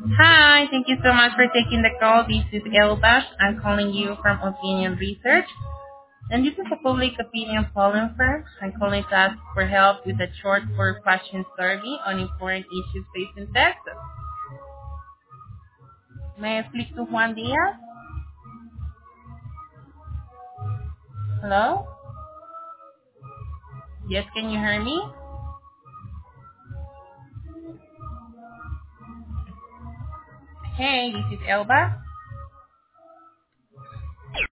Hi, thank you so much for taking the call. This is Elba. I'm calling you from Opinion Research, and this is a public opinion polling firm. I'm calling to ask for help with a short four-question survey on important issues facing Texas. May I speak to Juan Diaz? Hello? Yes, can you hear me? Hey, this is Elba.